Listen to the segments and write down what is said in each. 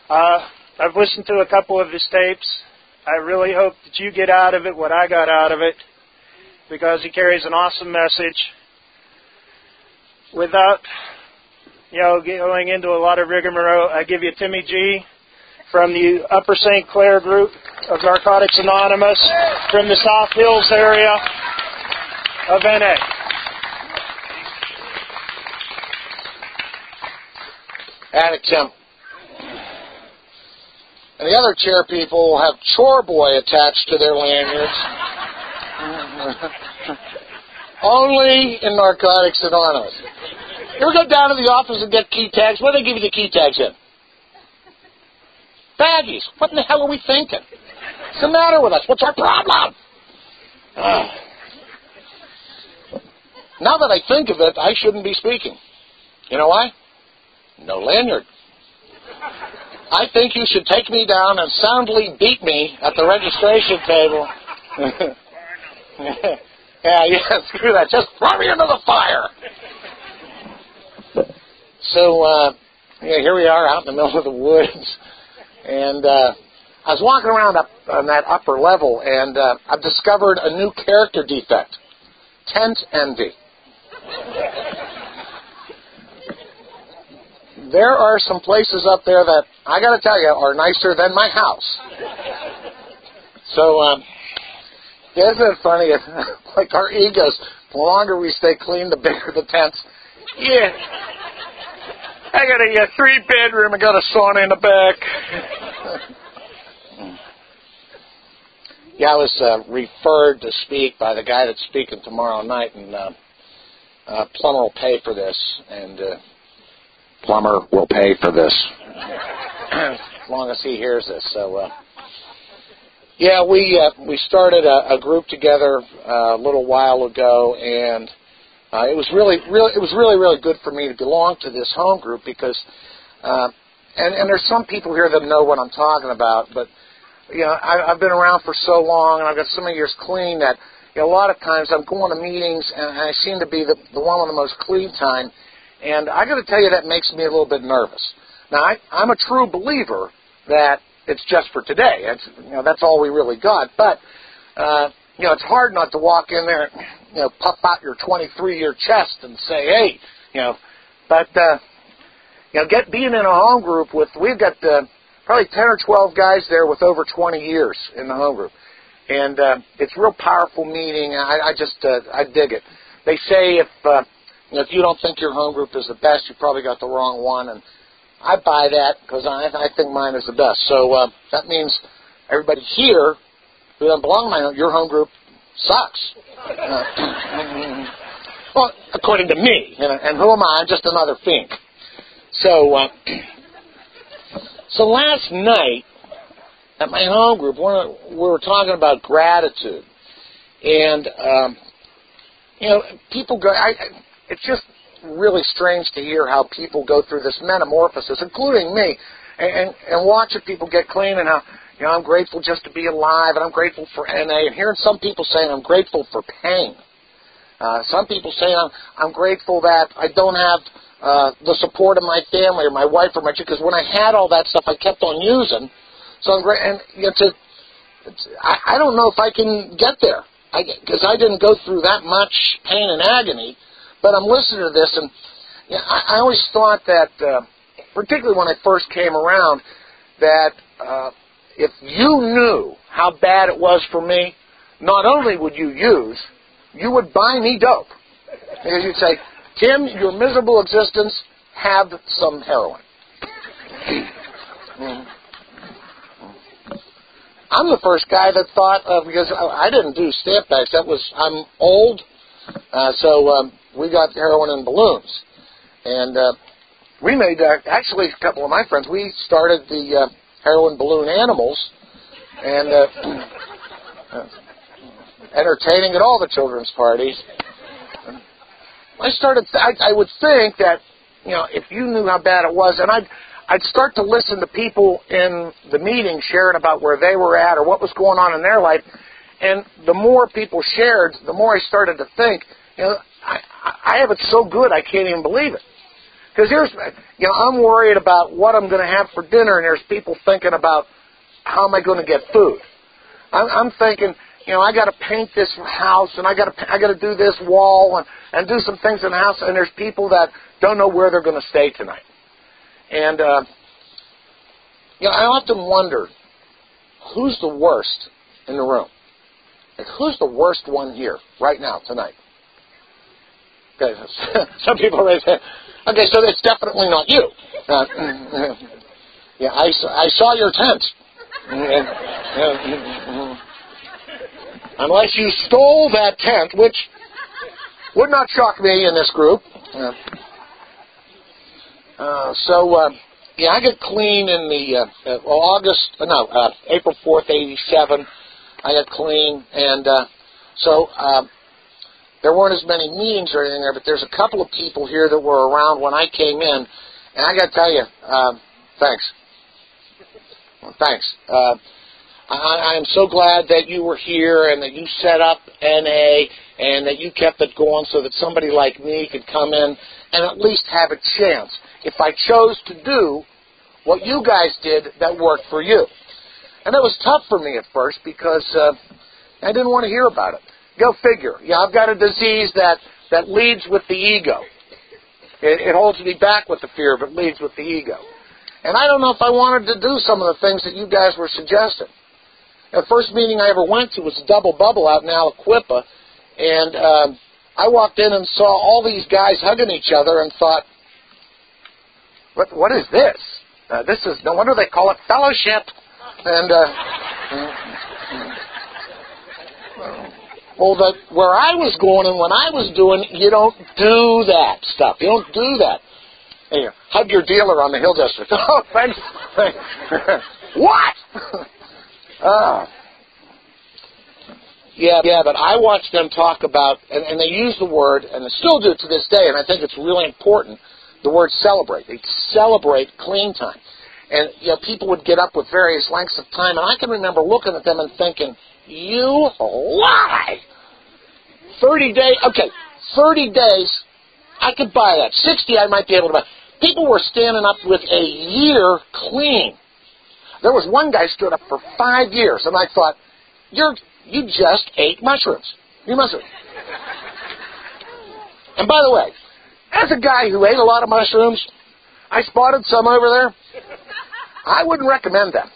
I've listened to a couple of his tapes. I really hope that you get out of it what I got out of it, because he carries an awesome message. Without, going into a lot of rigmarole, I give you Timmy G from the Upper St. Clair group of Narcotics Anonymous from the South Hills area of NA. Addict Tim. And the other chair people will have Chore Boy attached to their lanyards. Only in Narcotics Anonymous. You ever go down to the office and get key tags? What do they give you the key tags in? Baggies. What in the hell are we thinking? What's the matter with us? What's our problem? Now that I think of it, I shouldn't be speaking. You know why? No lanyard. I think you should take me down and soundly beat me at the registration table. Yeah, screw that. Just throw me into the fire. So, here we are out in the middle of the woods. And I was walking around up on that upper level, and I've discovered a new character defect. Tent envy. There are some places up there that, I got to tell you, are nicer than my house. So, isn't it funny? Like our egos, the longer we stay clean, the bigger the tents. Yeah. I got a 3-bedroom. I got a sauna in the back. Yeah, I was referred to speak by the guy that's speaking tomorrow night, and Plummer will pay for this, and Plummer will pay for this as long as he hears this. So, we started a group together a little while ago, and it was really good for me to belong to this home group because, and there's some people here that know what I'm talking about, but I've been around for so long, and I've got so many years clean that a lot of times I'm going to meetings, and I seem to be the one with the most clean time, and I got to tell you that makes me a little bit nervous. Now I'm a true believer that it's just for today. That's all we really got, but it's hard not to walk in there, puff out your 23-year chest and say, hey, being in a home group we've got probably 10 or 12 guys there with over 20 years in the home group. And it's a real powerful meeting. I dig it. They say if you don't think your home group is the best, you probably got the wrong one. And I buy that because I think mine is the best. So that means everybody here who doesn't belong to your home group sucks. Well, according to me. And who am I? I'm just another fink. So last night at my home group, we were talking about gratitude. And, people go, it's just really strange to hear how people go through this metamorphosis, including me, and watching people get clean and how, I'm grateful just to be alive, and I'm grateful for NA, and hearing some people saying I'm grateful for pain. Some people saying I'm grateful that I don't have the support of my family or my wife or my children, because when I had all that stuff, I kept on using. So I'm great, and I don't know if I can get there, because I didn't go through that much pain and agony. But I'm listening to this, and I always thought that, particularly when I first came around, that if you knew how bad it was for me, not only would you use, you would buy me dope. Because you'd say, Tim, your miserable existence, have some heroin. I'm the first guy that thought of, because I didn't do stamp bags. I'm old, so we got heroin and balloons. And we made, actually, a couple of my friends, we started the heroin balloon animals and entertaining at all the children's parties. I would think that, if you knew how bad it was, and I'd start to listen to people in the meeting sharing about where they were at or what was going on in their life, and the more people shared, the more I started to think, I have it so good I can't even believe it. Because I'm worried about what I'm going to have for dinner, and there's people thinking about how am I going to get food. I'm thinking, I got to paint this house, and I got to do this wall, and do some things in the house, and there's people that don't know where they're going to stay tonight. And I often wonder, who's the worst in the room? Like, who's the worst one here right now tonight? Okay, some people raise their hand. Okay, so it's definitely not you. Yeah, I saw your tent. Unless you stole that tent, which would not shock me in this group. I got clean in the April 4th, 87. I got clean, and there weren't as many meetings or anything there, but there's a couple of people here that were around when I came in, and I got to tell you, thanks. Thanks. I am so glad that you were here and that you set up NA and that you kept it going so that somebody like me could come in and at least have a chance. If I chose to do what you guys did that worked for you. And that was tough for me at first because I didn't want to hear about it. Go figure. I've got a disease that leads with the ego. It holds me back with the fear, but leads with the ego. And I don't know if I wanted to do some of the things that you guys were suggesting. The first meeting I ever went to was Double Bubble out in Aliquippa, and I walked in and saw all these guys hugging each other and thought, what is this? This is, no wonder they call it fellowship. And where I was going and what I was doing, you don't do that stuff. You don't do that. Hey, hug your dealer on the Hill District. Oh, thanks. What? Yeah, but I watched them talk about, and they use the word, and they still do to this day, and I think it's really important, the word celebrate. They celebrate clean time. And, people would get up with various lengths of time, and I can remember looking at them and thinking, you lie! 30 days, 30 days, I could buy that. 60, I might be able to buy. People were standing up with a year clean. There was one guy stood up for 5 years, and I thought, you just ate mushrooms. You must have. And by the way, as a guy who ate a lot of mushrooms, I spotted some over there. I wouldn't recommend them.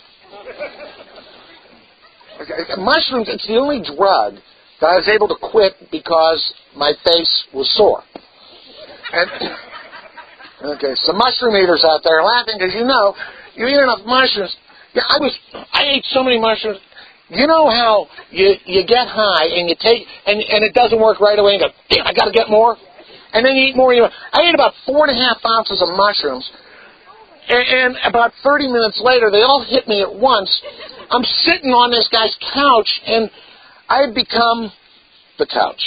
Mushrooms, it's the only drug that I was able to quit because my face was sore. And, some mushroom eaters out there laughing because you eat enough mushrooms. Yeah, I ate so many mushrooms. You know how you get high and you take and it doesn't work right away and you go, damn, I got to get more. And then you eat more. I ate about 4.5 ounces of mushrooms, and about 30 minutes later, they all hit me at once. I'm sitting on this guy's couch, and I had become the couch.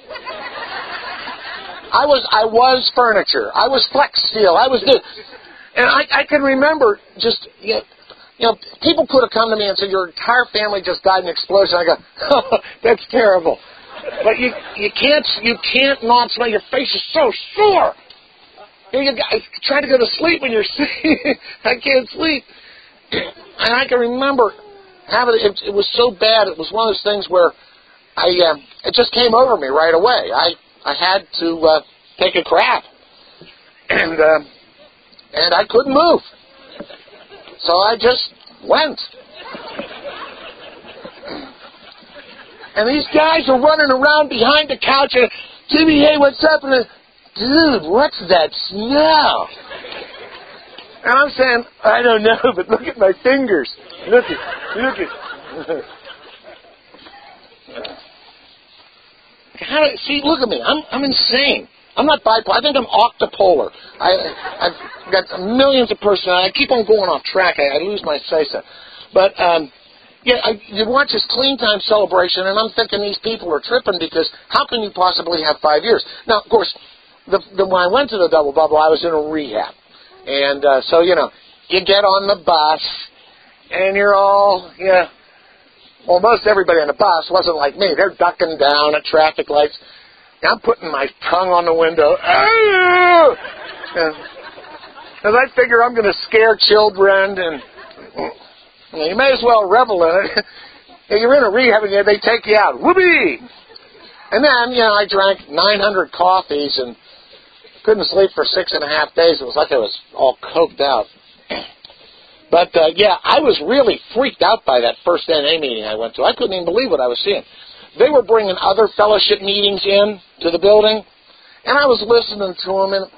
I was furniture. I was Flex Steel. I was this. And I can remember just, people could have come to me and said, your entire family just died in an explosion. I go, oh, that's terrible. But you can't not smell. Your face is so sore. You try to go to sleep when you're sick. I can't sleep. And I can remember having it was so bad. It was one of those things where it just came over me right away. I had to take a crap, and I couldn't move. So I just went. And these guys are running around behind the couch and, Jimmy, hey, what's up? And dude, what's that smell? And I'm saying, I don't know, but look at my fingers. Look at. See, look at me. I'm insane. I'm not bipolar. I think I'm octopolar. I've got millions of personalities. I keep on going off track. I lose my say-so. But, you watch this clean time celebration, and I'm thinking these people are tripping because how can you possibly have 5 years? Now, of course, when I went to the Double Bubble, I was in a rehab. And so, you get on the bus, and you're all, well, most everybody on the bus wasn't like me. They're ducking down at traffic lights. I'm putting my tongue on the window. Because I figure I'm going to scare children, and you may as well revel in it. You're in a rehab, and they take you out. Whoopee! And then, I drank 900 coffees and couldn't sleep for 6.5 days. It was like I was all coked out. But, I was really freaked out by that first NA meeting I went to. I couldn't even believe what I was seeing. They were bringing other fellowship meetings in to the building, and I was listening to them, and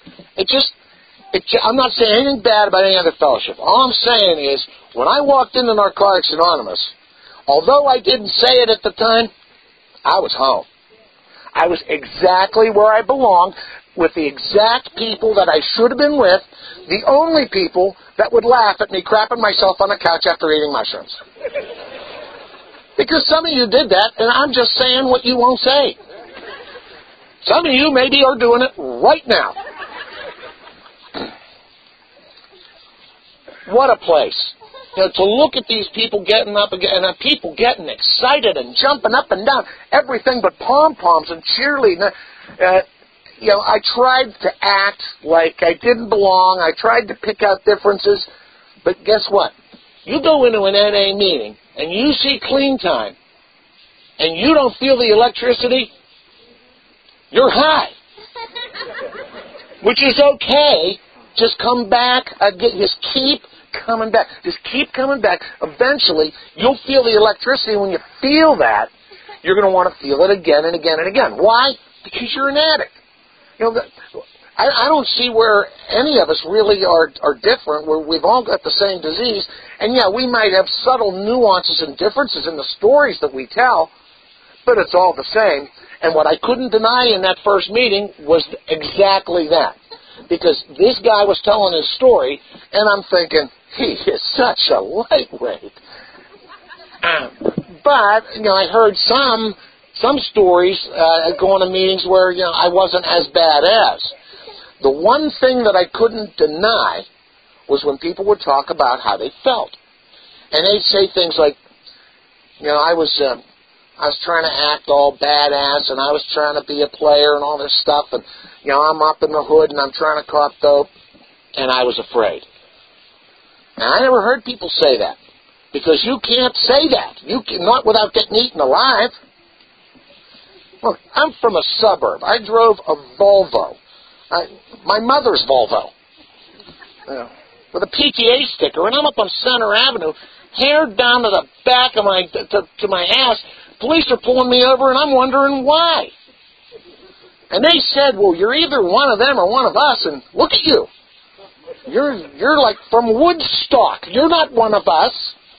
I'm not saying anything bad about any other fellowship. All I'm saying is, when I walked into Narcotics Anonymous, although I didn't say it at the time, I was home. I was exactly where I belonged, with the exact people that I should have been with, the only people that would laugh at me crapping myself on the couch after eating mushrooms. Because some of you did that, and I'm just saying what you won't say. Some of you maybe are doing it right now. What a place. To look at these people getting up again, and people getting excited and jumping up and down, everything but pom-poms and cheerleading. I tried to act like I didn't belong. I tried to pick out differences. But guess what? You go into an NA meeting, and you see clean time, and you don't feel the electricity, you're high. Which is okay. Just come back. Just keep coming back. Just keep coming back. Eventually, you'll feel the electricity. When you feel that, you're going to want to feel it again and again and again. Why? Because you're an addict. I don't see where any of us really are different, where we've all got the same disease. And we might have subtle nuances and differences in the stories that we tell, but it's all the same. And what I couldn't deny in that first meeting was exactly that. Because this guy was telling his story, and I'm thinking, he is such a lightweight. But, I heard some stories going to meetings where, I wasn't as bad as. The one thing that I couldn't deny was when people would talk about how they felt. And they'd say things like, I was trying to act all badass, and I was trying to be a player and all this stuff, and, I'm up in the hood, and I'm trying to cop dope, and I was afraid. Now, I never heard people say that, because you can't say that. Not without getting eaten alive. Look, I'm from a suburb. I drove a Volvo. My mother's Volvo. With a PTA sticker, and I'm up on Center Avenue, hair down to the back of to my ass. Police are pulling me over, and I'm wondering why. And they said, well, you're either one of them or one of us, and look at you. You're like from Woodstock. You're not one of us.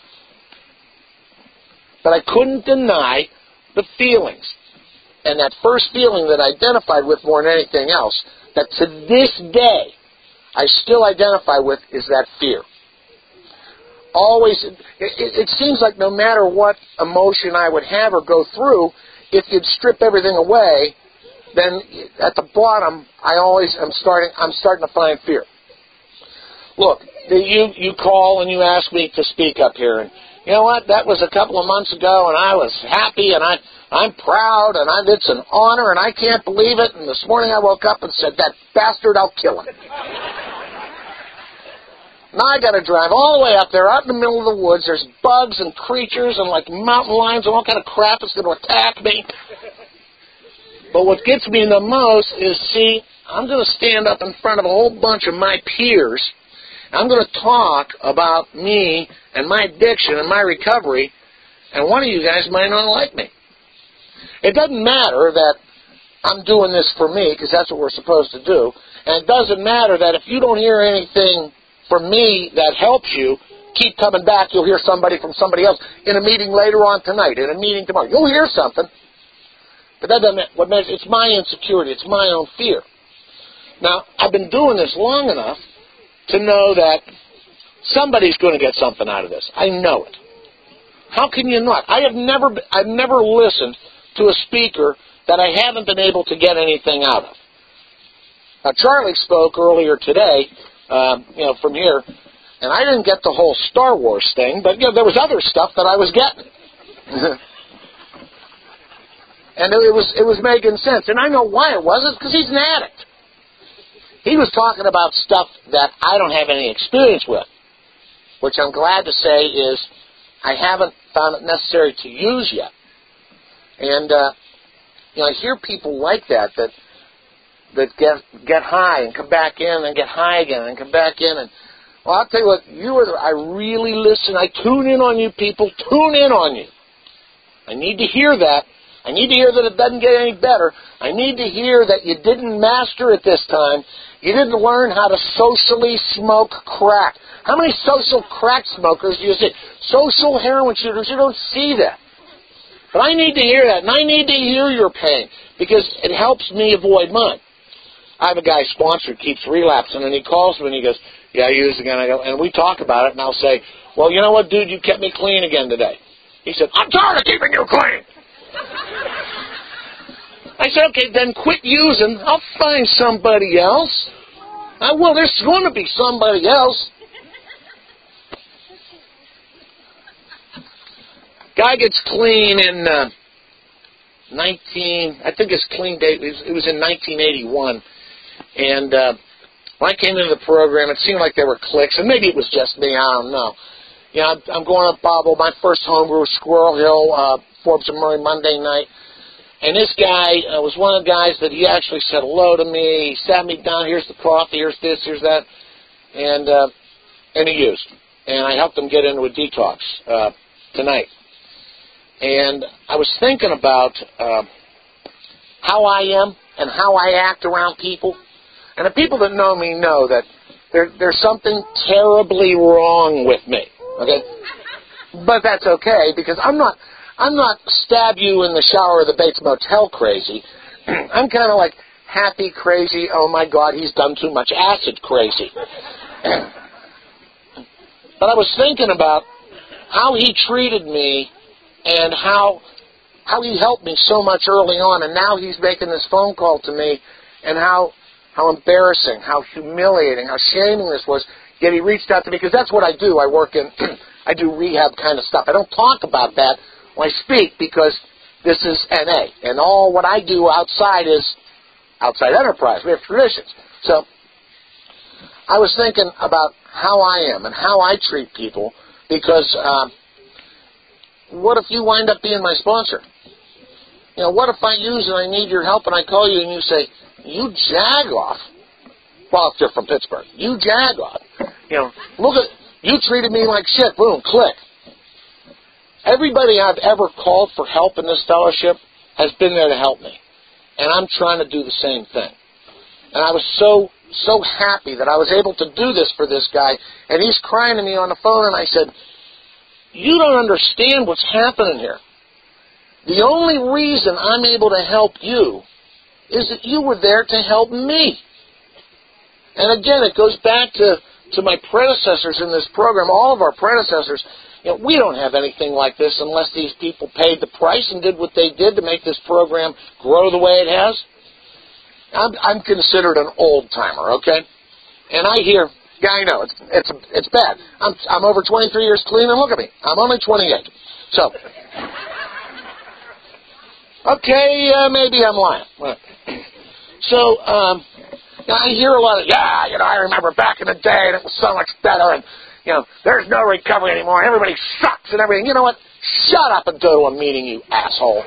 But I couldn't deny the feelings. And that first feeling that I identified with more than anything else, that to this day I still identify with, is that fear. Always, it seems like no matter what emotion I would have or go through, if you'd strip everything away, then at the bottom, I'm starting to find fear. Look, you call and you ask me to speak up here, and you know what? That was a couple of months ago, and I was happy, and I'm proud, and it's an honor, and I can't believe it. And this morning I woke up and said, that bastard, I'll kill him. Now I got to drive all the way up there, out in the middle of the woods. There's bugs and creatures and like mountain lions and all kind of crap that's going to attack me. But what gets me the most is, I'm going to stand up in front of a whole bunch of my peers. I'm going to talk about me and my addiction and my recovery, and one of you guys might not like me. It doesn't matter that I'm doing this for me, because that's what we're supposed to do. And it doesn't matter that if you don't hear anything from me that helps you, keep coming back. You'll hear somebody from somebody else in a meeting later on tonight, in a meeting tomorrow. You'll hear something. But that doesn't, what matters, it's my insecurity. It's my own fear. Now, I've been doing this long enough to know that somebody's going to get something out of this. I know it. How can you not? I've never listened to a speaker that I haven't been able to get anything out of. Now, Charlie spoke earlier today, from here, and I didn't get the whole Star Wars thing, but there was other stuff that I was getting. And it was making sense. And I know why it was. It's because he's an addict. He was talking about stuff that I don't have any experience with, which I'm glad to say is I haven't found it necessary to use yet. And I hear people like that get high and come back in and get high again and come back in. And well, I'll tell you what, I really listen. I tune in on you people. Tune in on you. I need to hear that. I need to hear that it doesn't get any better. I need to hear that you didn't master it this time. You didn't learn how to socially smoke crack. How many social crack smokers do you see? Social heroin shooters, you don't see that. But I need to hear that, and I need to hear your pain, because it helps me avoid mine. I have a guy sponsored, keeps relapsing, and he calls me and he goes, yeah, I use it again. I go, and we talk about it, and I'll say, well, you know what, dude, you kept me clean again today. He said, I'm tired of keeping you clean. I said, okay, then quit using. I'll find somebody else. I will. There's going to be somebody else. Guy gets clean in I think his clean date, it was in 1981. And when I came into the program, it seemed like there were clicks, and maybe it was just me, I don't know. You know, I'm going up Bobo, my first homebrew, Squirrel Hill, Forbes and Murray Monday night. And this guy was one of the guys that he actually said hello to me. He sat me down, here's the coffee, here's this, here's that. And he used. And I helped him get into a detox tonight. And I was thinking about how I am and how I act around people. And the people that know me know that there's something terribly wrong with me. Okay? But that's okay, because I'm not stab you in the shower of the Bates Motel crazy. I'm kind of like happy crazy, oh my God, he's done too much acid crazy. But I was thinking about how he treated me and how he helped me so much early on, and now he's making this phone call to me, and how embarrassing, how humiliating, how shaming this was. Yet he reached out to me, because that's what I do. I work in, I do rehab kind of stuff. I don't talk about that when I speak, because this is NA, and all what I do outside is outside enterprise. We have traditions. So I was thinking about how I am and how I treat people, because what if you wind up being my sponsor? You know, what if I use and I need your help and I call you and you say, you jag off. Well, if you're from Pittsburgh, you jag off. You know, look at, you treated me like shit. Boom, click. Everybody I've ever called for help in this fellowship has been there to help me. And I'm trying to do the same thing. And I was so happy that I was able to do this for this guy. And he's crying to me on the phone, and I said, you don't understand what's happening here. The only reason I'm able to help you is that you were there to help me. And again, it goes back to my predecessors in this program, all of our predecessors. You know, we don't have anything like this unless these people paid the price and did what they did to make this program grow the way it has. I'm considered an old-timer, okay? And I hear, yeah, I know, it's bad. I'm over 23 years clean, and look at me. I'm only 28. So, okay, maybe I'm lying. So, I hear a lot of, I remember back in the day, and it was so much better, and, there's no recovery anymore, and everybody sucks and everything. You know what? Shut up and go to a meeting, you asshole.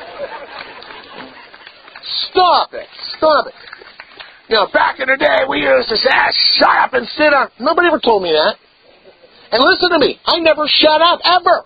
Stop it. Back in the day, we used to say, shut up and sit down. Nobody ever told me that. And listen to me, I never shut up, ever.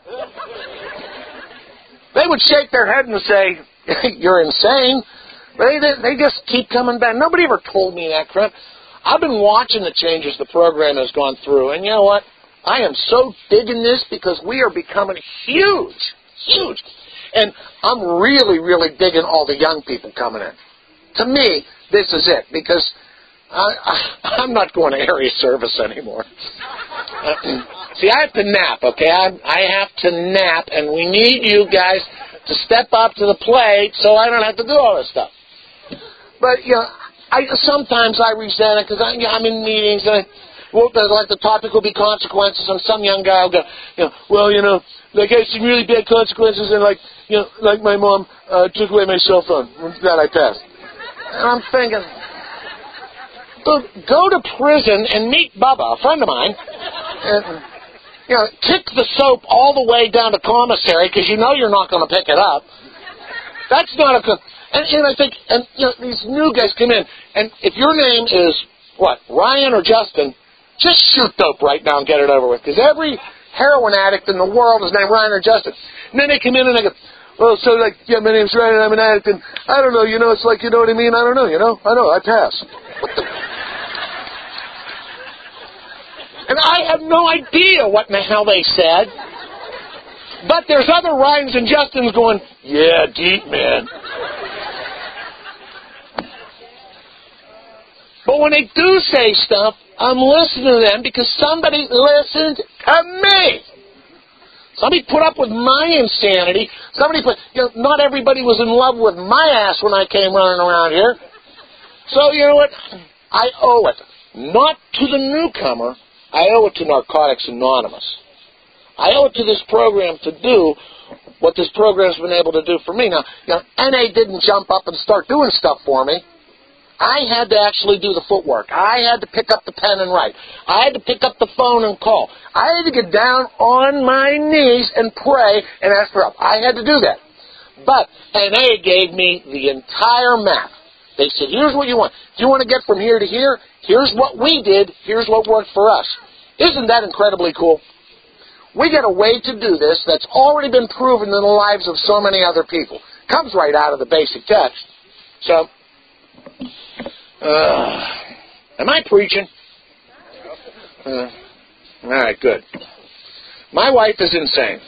They would shake their head and say, you're insane. They just keep coming back. Nobody ever told me that crap. I've been watching the changes the program has gone through, and you know what? I am so digging this because we are becoming huge. And I'm really, really digging all the young people coming in. To me, this is it, because I'm not going to area service anymore. See, I have to nap, okay? I have to nap, and we need you guys to step up to the plate so I don't have to do all this stuff. But, sometimes I resent it because I'm in meetings, and like the topic will be consequences, and some young guy will go, like I had some really bad consequences, and like my mom took away my cell phone that I passed. And I'm thinking, go to prison and meet Bubba, a friend of mine, and, kick the soap all the way down to commissary because you know you're not going to pick it up. That's not a good... And I think, these new guys come in, and if your name is, Ryan or Justin, just shoot dope right now and get it over with, because every heroin addict in the world is named Ryan or Justin. And then they come in and they go, well, so my name's Ryan and I'm an addict, and I don't know, it's like, you know what I mean? I don't know, I know, I pass. What the... And I have no idea what in the hell they said. But there's other Ryans and Justins going, yeah, deep, man. But when they do say stuff, I'm listening to them because somebody listened to me. Somebody put up with my insanity. Not everybody was in love with my ass when I came running around here. So, you know what? I owe it. Not to the newcomer. I owe it to Narcotics Anonymous. I owe it to this program to do what this program's been able to do for me. Now, NA didn't jump up and start doing stuff for me. I had to actually do the footwork. I had to pick up the pen and write. I had to pick up the phone and call. I had to get down on my knees and pray and ask for help. I had to do that. But NA gave me the entire map. They said, here's what you want. If you want to get from here to here, here's what we did. Here's what worked for us. Isn't that incredibly cool? We get a way to do this that's already been proven in the lives of so many other people. Comes right out of the basic text. So, am I preaching? All right, good. My wife is insane.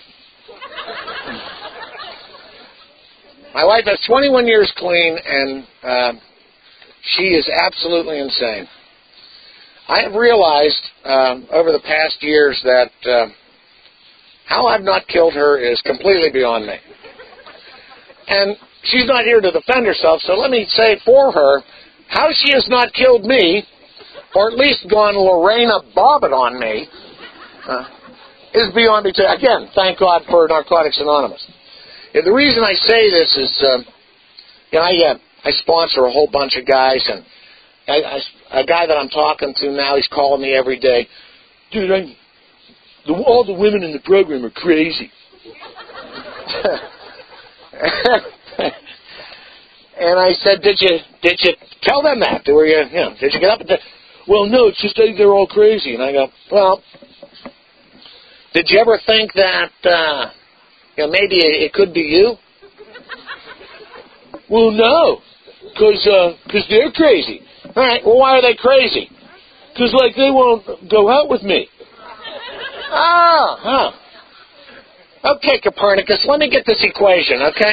My wife has 21 years clean, and she is absolutely insane. I have realized over the past years that how I've not killed her is completely beyond me. And she's not here to defend herself, so let me say for her, how she has not killed me, or at least gone Lorena Bobbitt on me, is beyond me. Again, thank God for Narcotics Anonymous. And the reason I say this is, I sponsor a whole bunch of guys, and a guy that I'm talking to now, he's calling me every day. Dude, all the women in the program are crazy. And I said, did you tell them that? Did you get up and say, well, no, it's just they're all crazy. And I go, well, did you ever think that maybe it could be you? Well, no, because they're crazy. All right, well, why are they crazy? Because, they won't go out with me. Okay, Copernicus, let me get this equation, okay?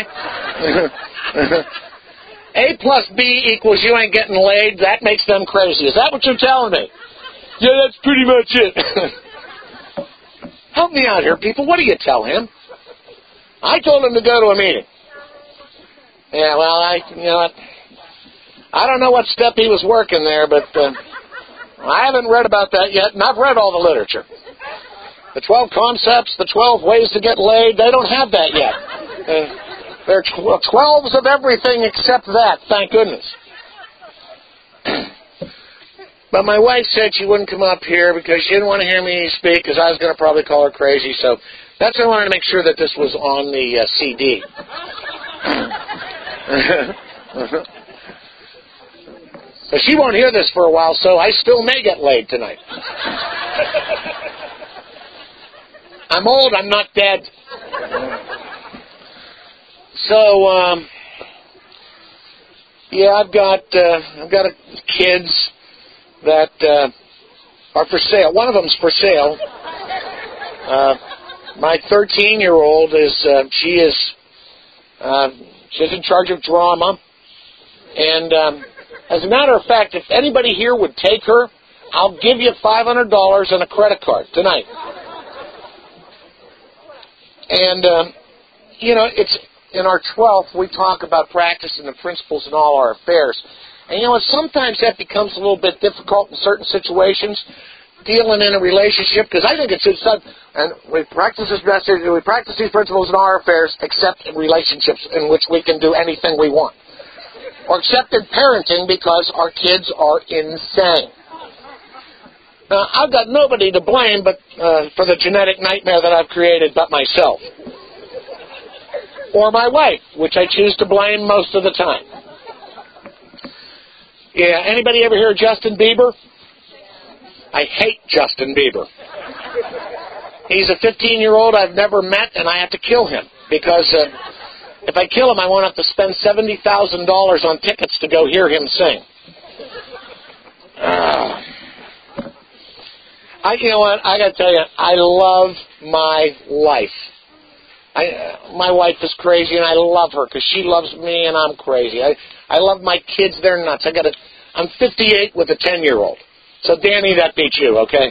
A plus B equals you ain't getting laid. That makes them crazy. Is that what you're telling me? Yeah, that's pretty much it. Help me out here, people. What do you tell him? I told him to go to a meeting. Yeah, well, I don't know what step he was working there, but I haven't read about that yet, and I've read all the literature. The 12 concepts, the 12 ways to get laid, they don't have that yet. There are 12s of everything except that, thank goodness. But my wife said she wouldn't come up here because she didn't want to hear me speak because I was going to probably call her crazy. So that's why I wanted to make sure that this was on the CD. So she won't hear this for a while, so I still may get laid tonight. I'm old, I'm not dead. So, I've got kids that are for sale. One of them's for sale. My 13-year-old she's in charge of drama, and as a matter of fact, if anybody here would take her, I'll give you $500 and a credit card tonight. And it's in our 12th, we talk about practicing the principles in all our affairs. And, sometimes that becomes a little bit difficult in certain situations, dealing in a relationship, because I think it's and we practice this message, we practice these principles in our affairs, except in relationships in which we can do anything we want. or accepted parenting because our kids are insane. Now, I've got nobody to blame but for the genetic nightmare that I've created but myself. Or my wife, which I choose to blame most of the time. Yeah, anybody ever hear of Justin Bieber? I hate Justin Bieber. He's a 15-year-old I've never met, and I have to kill him. Because if I kill him, I won't have to spend $70,000 on tickets to go hear him sing. You know what? I got to tell you, I love my life. My wife is crazy, and I love her because she loves me, and I'm crazy. I love my kids. They're nuts. I'm 58 with a 10-year-old. So, Danny, that beats you, okay?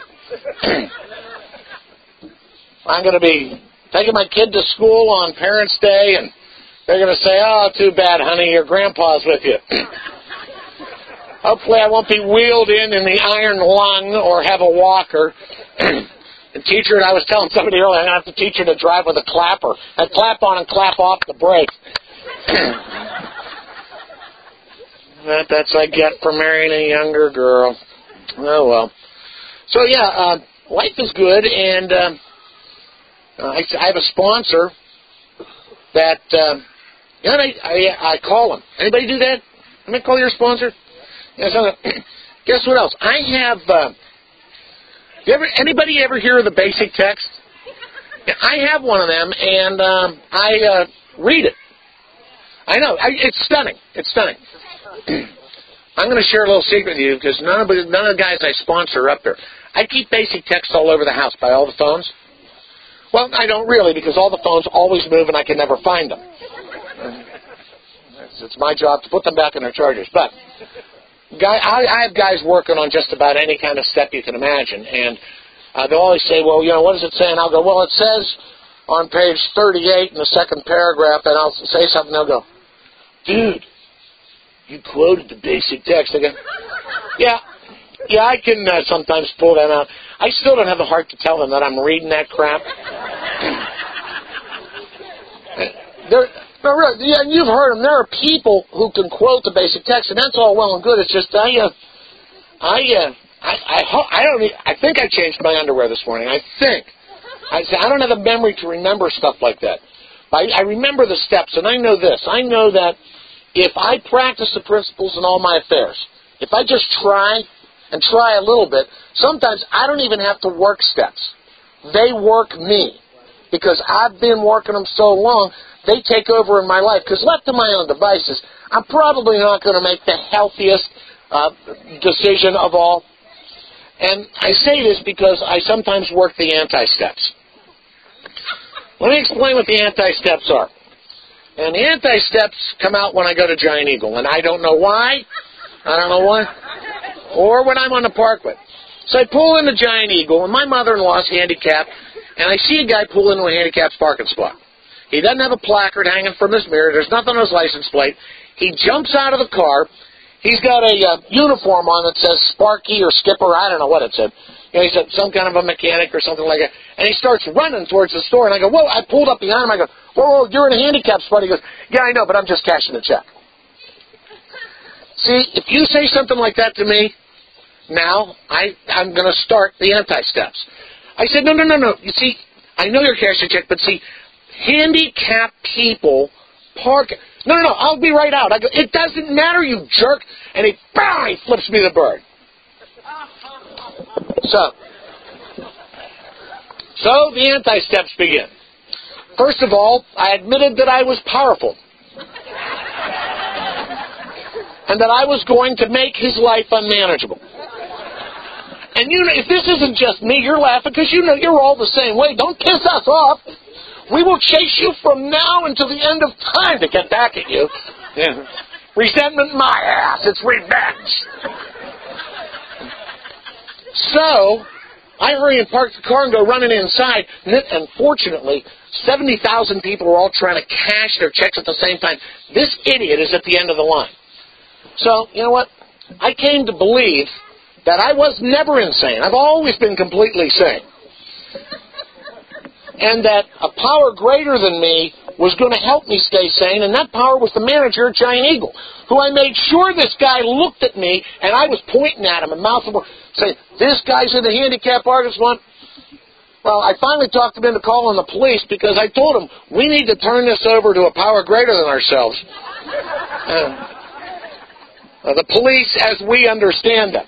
I'm going to be taking my kid to school on Parents' Day, and they're going to say, oh, too bad, honey, your grandpa's with you. Hopefully I won't be wheeled in the iron lung or have a walker. The teacher, I was telling somebody earlier, I'm going to have to teach her to drive with a clapper. I clap on and clap off the brake. That's what I get for marrying a younger girl. Oh, well. So, yeah, life is good, and I have a sponsor that, I call them. Anybody do that? Anybody call your sponsor? Yeah, so, guess what else? I have, anybody ever hear of the Basic Text? Yeah, I have one of them, and I read it. I know. It's stunning. It's stunning. I'm going to share a little secret with you because none of the guys I sponsor are up there. I keep Basic Text all over the house by all the phones. Well, I don't really because all the phones always move and I can never find them. It's my job to put them back in their chargers. But I have guys working on just about any kind of step you can imagine. And they'll always say, well, what does it say? And I'll go, well, it says on page 38 in the second paragraph, and I'll say something, they'll go, dude, you quoted the Basic Text. I go, yeah, I can sometimes pull that out. I still don't have the heart to tell them that I'm reading that crap. No, really, yeah, you've heard them. There are people who can quote the Basic Text, and that's all well and good. It's just I think I changed my underwear this morning. I don't have the memory to remember stuff like that. I remember the steps, and I know this. I know that if I practice the principles in all my affairs, if I just try and try a little bit, sometimes I don't even have to work steps. They work me because I've been working them so long. They take over in my life because left to my own devices, I'm probably not going to make the healthiest decision of all. And I say this because I sometimes work the anti-steps. Let me explain what the anti-steps are. And the anti-steps come out when I go to Giant Eagle, and I don't know why. Or when I'm on the parkway. So I pull into Giant Eagle, and my mother-in-law's handicapped, and I see a guy pull into a handicapped parking spot. He doesn't have a placard hanging from his mirror. There's nothing on his license plate. He jumps out of the car. He's got a uniform on that says Sparky or Skipper. I don't know what it said. He said some kind of a mechanic or something like that. And he starts running towards the store. And I go, whoa, I pulled up behind him. I go, whoa, you're in a handicapped spot. He goes, yeah, I know, but I'm just cashing a check. See, if you say something like that to me, now I'm going to start the anti-steps. I said, no. You see, I know you're cashing a check, but see, handicapped people park. No, I'll be right out. I go, it doesn't matter, you jerk. And he flips me the bird. So the anti-steps begin. First of all, I admitted that I was powerful. And that I was going to make his life unmanageable. And if this isn't just me, you're laughing because you're all the same way. Don't piss us off. We will chase you from now until the end of time to get back at you. Yeah. Resentment my ass. It's revenge. So, I hurry and park the car and go running inside. And fortunately, 70,000 people are all trying to cash their checks at the same time. This idiot is at the end of the line. So, you know what? I came to believe that I was never insane. I've always been completely sane. And that a power greater than me was going to help me stay sane, and that power was the manager at Giant Eagle, who I made sure this guy looked at me, and I was pointing at him and mouthing, saying, this guy's in the handicap artist one. Well, I finally talked him into calling the police because I told him, we need to turn this over to a power greater than ourselves. The police as we understand them.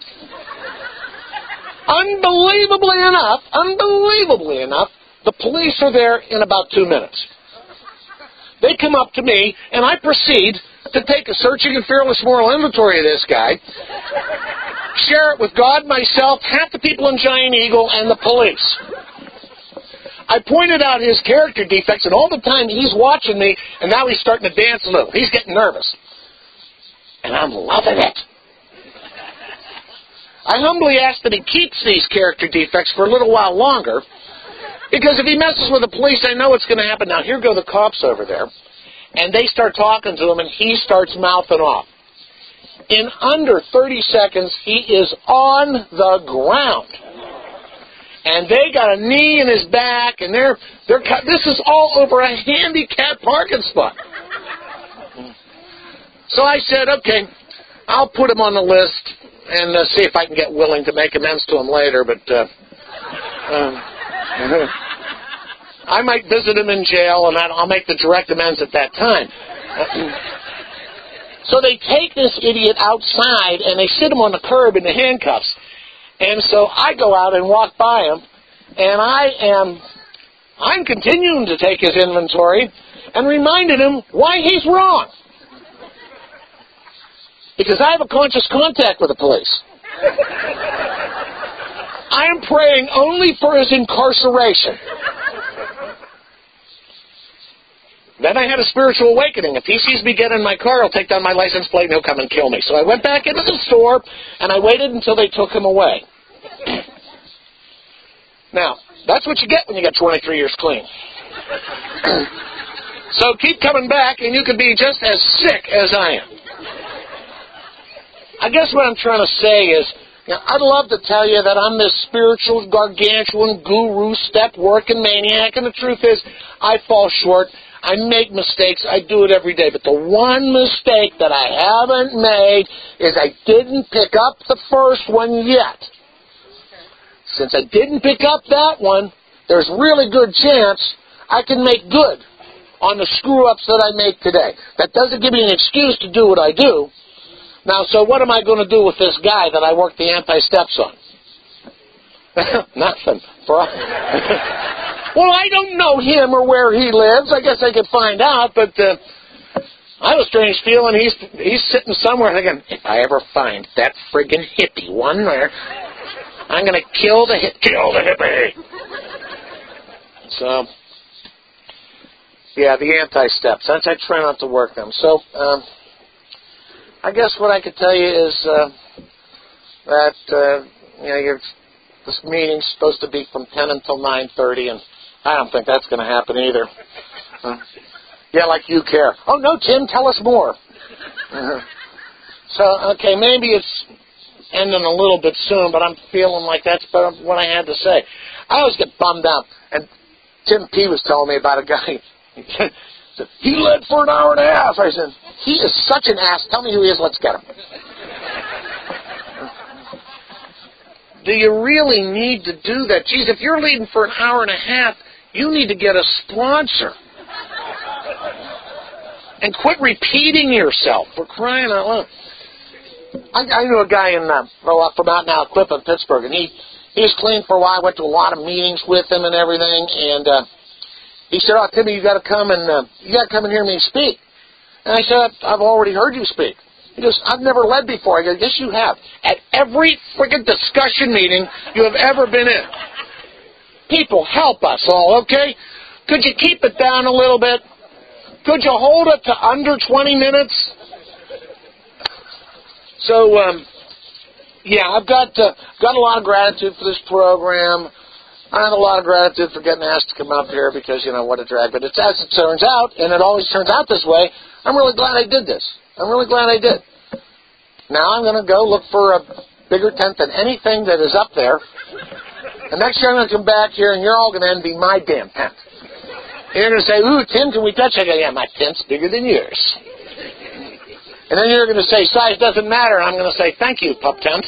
Unbelievably enough, the police are there in about 2 minutes. They come up to me, and I proceed to take a searching and fearless moral inventory of this guy, share it with God, myself, half the people in Giant Eagle, and the police. I pointed out his character defects, and all the time he's watching me, and now he's starting to dance a little. He's getting nervous. And I'm loving it. I humbly ask that he keeps these character defects for a little while longer, because if he messes with the police, I know what's going to happen. Now, here go the cops over there, and they start talking to him, and he starts mouthing off. In under 30 seconds, he is on the ground. And they got a knee in his back, and this is all over a handicapped parking spot. So I said, okay, I'll put him on the list and see if I can get willing to make amends to him later, but I might visit him in jail, and I'll make the direct amends at that time. So they take this idiot outside, and they sit him on the curb in the handcuffs. And so I go out and walk by him, and I'm continuing to take his inventory and reminding him why he's wrong. Because I have a conscious contact with the police. I am praying only for his incarceration. Then I had a spiritual awakening. If he sees me get in my car, he'll take down my license plate and he'll come and kill me. So I went back into the store, and I waited until they took him away. Now, that's what you get when you get 23 years clean. So keep coming back, and you can be just as sick as I am. I guess what I'm trying to say is, I'd love to tell you that I'm this spiritual, gargantuan, guru, step-working maniac, and the truth is, I fall short. I make mistakes. I do it every day. But the one mistake that I haven't made is I didn't pick up the first one yet. Since I didn't pick up that one, there's really good chance I can make good on the screw-ups that I make today. That doesn't give me an excuse to do what I do. Now, so what am I going to do with this guy that I work the anti-steps on? Nothing. Well, I don't know him or where he lives. I guess I could find out, but I have a strange feeling he's sitting somewhere thinking, if I ever find that friggin' hippie one there, I'm going to kill the hippie. So, yeah, the anti-steps. I try not to work them. So, I guess what I could tell you is that this meeting's supposed to be from 10 until 9:30, and I don't think that's going to happen either. Yeah, like you care. Oh, no, Tim, tell us more. So, okay, maybe it's ending a little bit soon, but I'm feeling like that's what I had to say. I always get bummed out, and Tim P. was telling me about a guy. He led for an hour and a half. I said, he is such an ass. Tell me who he is. Let's get him. Do you really need to do that? Geez, if you're leading for an hour and a half, you need to get a sponsor. And quit repeating yourself, for crying out loud. I knew a guy from out now, Cliff in Pittsburgh, and he was clean for a while. I went to a lot of meetings with him and everything, and he said, "Oh, Timmy, you got to come and hear me speak." And I said, "I've already heard you speak." He goes, "I've never led before." I go, "Yes, you have. At every friggin' discussion meeting you have ever been in." People, help us all, okay? Could you keep it down a little bit? Could you hold it to under 20 minutes? So, yeah, I've got a lot of gratitude for this program. I have a lot of gratitude for getting asked to come up here because, what a drag. But it's as it turns out, and it always turns out this way, I'm really glad I did this. I'm really glad I did. Now I'm going to go look for a bigger tent than anything that is up there. And next year I'm going to come back here, and you're all going to envy my damn tent. you're going to say, ooh, Tim, can we touch? I go, yeah, my tent's bigger than yours. And then you're going to say, size doesn't matter. And I'm going to say, thank you, pup tent.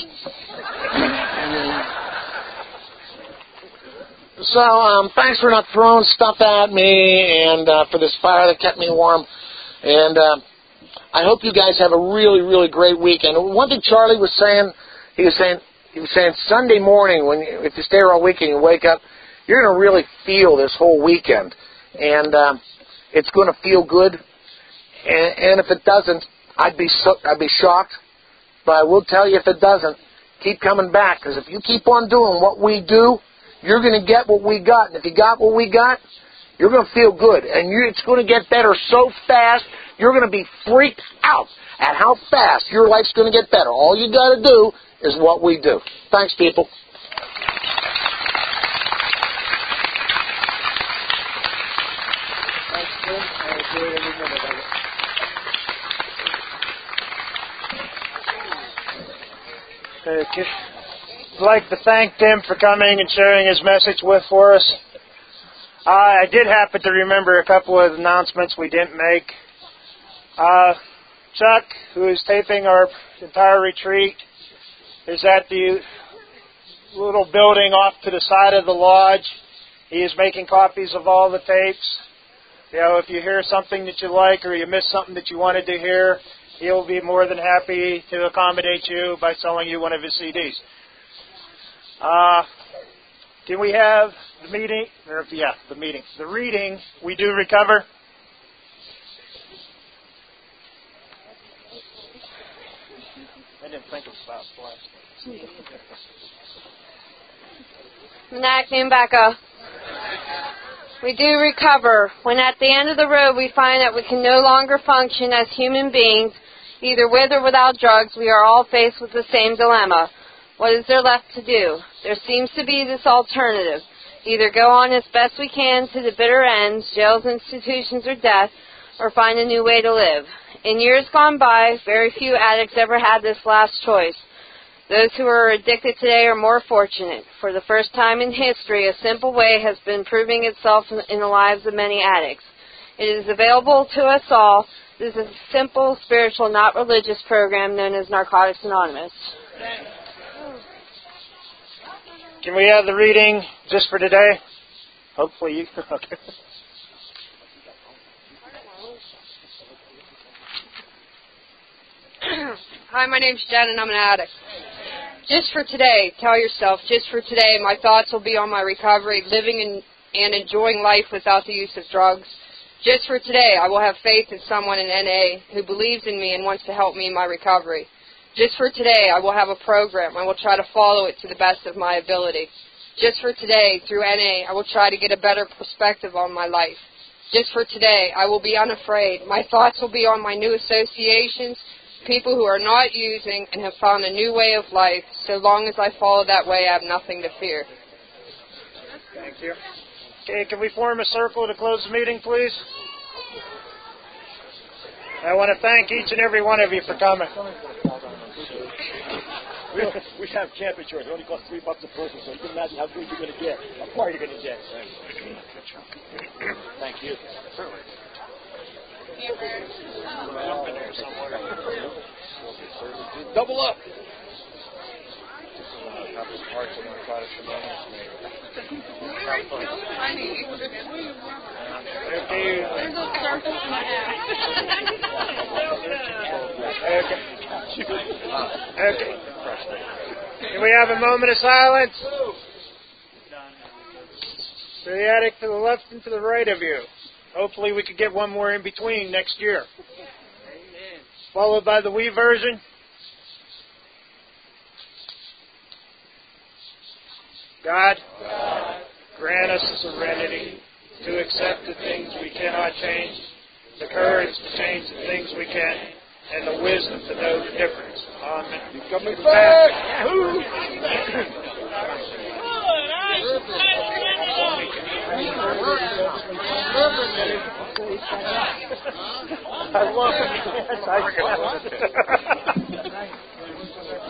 So thanks for not throwing stuff at me and for this fire that kept me warm. And I hope you guys have a really, really great weekend. One thing Charlie was saying, he was saying Sunday morning, if you stay here all weekend, you wake up, you're going to really feel this whole weekend. And it's going to feel good. And if it doesn't, I'd be shocked. But I will tell you, if it doesn't, keep coming back. Because if you keep on doing what we do, you're going to get what we got. And if you got what we got, you're going to feel good. And it's going to get better so fast, you're going to be freaked out at how fast your life's going to get better. All you got to do is what we do. Thanks, people. Thanks, Tim. I enjoyed every minute of it. I'd like to thank Tim for coming and sharing his message for us. I did happen to remember a couple of announcements we didn't make. Chuck, who is taping our entire retreat, is at the little building off to the side of the lodge. He is making copies of all the tapes. You know, if you hear something that you like or you miss something that you wanted to hear, he'll be more than happy to accommodate you by selling you one of his CDs. Can we have the meeting? The reading. We do recover. I didn't think it was about Manak Nimbaka. We do recover. When at the end of the road we find that we can no longer function as human beings, either with or without drugs, we are all faced with the same dilemma. What is there left to do? There seems to be this alternative. Either go on as best we can to the bitter ends, jails, institutions, or death, or find a new way to live. In years gone by, very few addicts ever had this last choice. Those who are addicted today are more fortunate. For the first time in history, a simple way has been proving itself in the lives of many addicts. It is available to us all. This is a simple, spiritual, not religious program known as Narcotics Anonymous. Can we have the reading just for today? Hopefully you... Okay. Hi, my name's Jen, and I'm an addict. Just for today, tell yourself, just for today, my thoughts will be on my recovery, living and enjoying life without the use of drugs. Just for today, I will have faith in someone in NA who believes in me and wants to help me in my recovery. Just for today, I will have a program. I will try to follow it to the best of my ability. Just for today, through NA, I will try to get a better perspective on my life. Just for today, I will be unafraid. My thoughts will be on my new associations, people who are not using and have found a new way of life. So long as I follow that way, I have nothing to fear. Thank you. Okay, can we form a circle to close the meeting, please? I want to thank each and every one of you for coming. We have camp insurance. It only costs $3 a person, so you can imagine how good you're going to get, how far you're going to get. Thank you. Certainly. Double up. Okay. Can we have a moment of silence? To the addict to the left and to the right of you. Hopefully we could get one more in between next year. Followed by the we version. God, grant us serenity to accept the things we cannot change, the courage to change the things we can, and the wisdom to know the difference. Amen. You're coming back. I love it.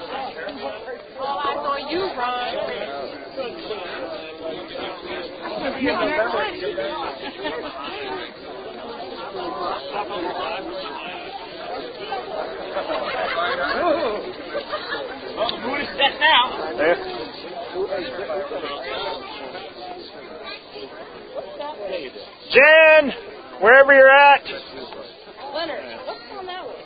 I saw you, Ron. Well, the mood is set now. There. Jen, wherever you're at. Leonard, what's on that one?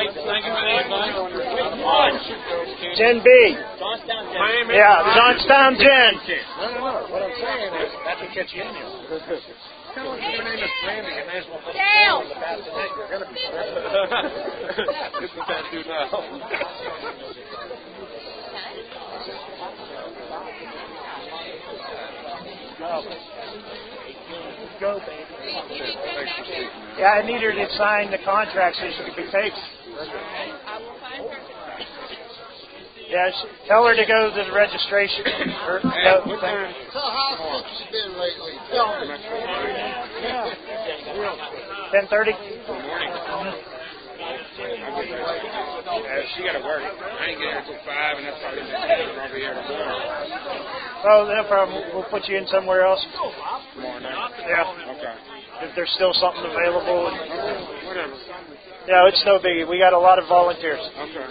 Jen B. Yeah, Johnstown Jen. No. What I'm saying is, that can catch you in here. Kind of like your name is Brandy, you may as well put on the back tonight. You're going to be It's the tattoo now. Go, baby. Yeah, I need her to sign the contract so she can be paid. Yeah, tell her to go to the registration. So how sick you been lately? Tell me. 10:30. She got to work. I ain't getting here till 5, and that's probably I'll be here tomorrow. Oh, no problem. We'll put you in somewhere else. Tomorrow night? Yeah. Okay. If there's still something available. Whatever. Yeah, it's no biggie. We got a lot of volunteers. Okay.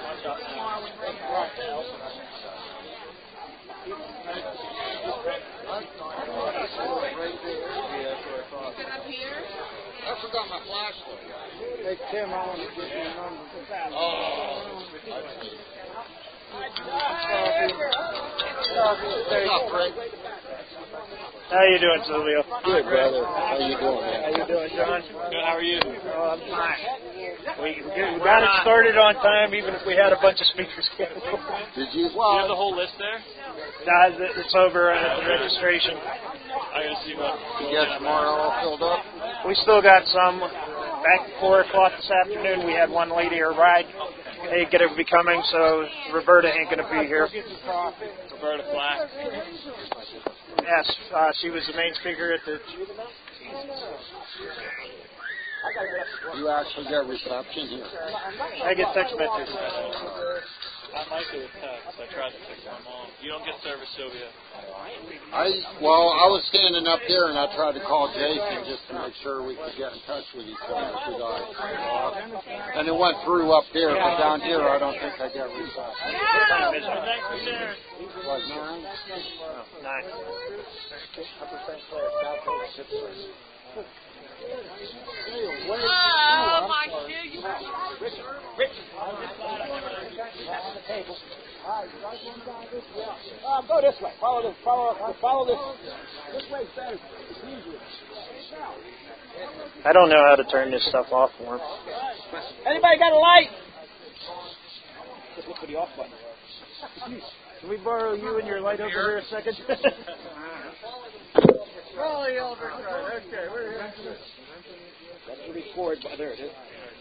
I forgot my flashlight. Hey, Tim, I want to get your number. What's up, Frank? How you doing, Silvio? Good, brother. How you doing, man? How you doing, John? Good, how are you? Oh, I'm fine. We got it started on time, even if we had a bunch of speakers canceled. Did you? Do you have the whole list there? Nah, it's over at the registration. I gotta see what. You got tomorrow all filled up? We still got some. Back at 4 o'clock this afternoon, we had one lady, her ride ain't going to be coming, so Roberta ain't going to be here. Roberta Flack. Yes, she was the main speaker at the... You actually got reception here. I get text messages. I might do a text. I tried to text my mom. You don't get service, Sylvia. I was standing up there and I tried to call Jason just to make sure we could get in touch with each other. And it went through up there, but down here I don't think I got reception. Like 9? 9. Oh, my shit. Go this way. Follow this. This way's better. It's easier. I don't know how to turn this stuff off for him. Anybody got a light? Just look for the off button. Can we borrow you and your light over here a second? Oh, the elder card. Okay, we're here. That's the record. There it is.